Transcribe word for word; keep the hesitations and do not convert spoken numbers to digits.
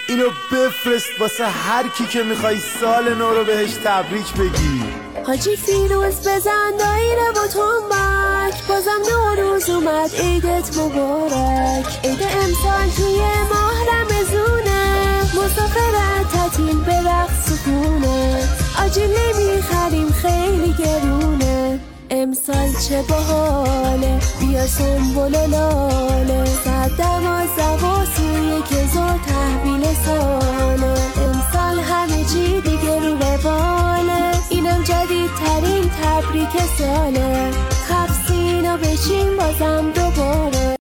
اینو بفرست واسه هر کی که میخوای سال نو رو بهش تبریک بگی. حاجی فیروز بزن دایره با تنبک، بازم نوروز اومد عیدت مبارک. عید امسال توی ماه رمضونه، مسافرت تعطیل به رقص و خونه. آجیله میخریم خیلی گرونه، امسال چه باحاله بیا سنبول و لاله. صد دوازده و سی یک هزار تحویل ساله، امسال همه چی دیگه رو رواله. اینم جدیدترین تبریک ساله، خفسین و بشین بازم دوباره.